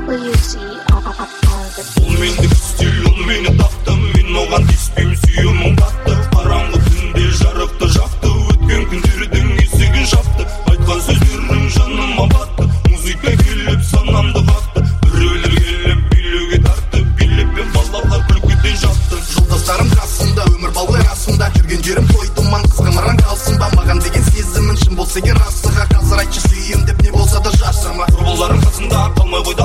WC on the beat. Ол мендік стиль, ол мені тақты, мен оған тиіспеймін, сүйемін қатты. Қараңғы түнде жарықты жақты, өткен күндердің есігін жапты. Айтқан сөздерің жаныма батты, музыка келіп санамды қақты. Біреулер келіп билеуге тартты, билеп пен балалар күлкіден жатты. Жолдастарым қасымда, өмір балғай расында, жүрген жерім той думан, қызғанаран қалсын ба? Маған деген сезімін шын болса егер расыға, қазір айтшы сүйем деп не болса да жасырма. Құрбыларым қасында қалмай қойды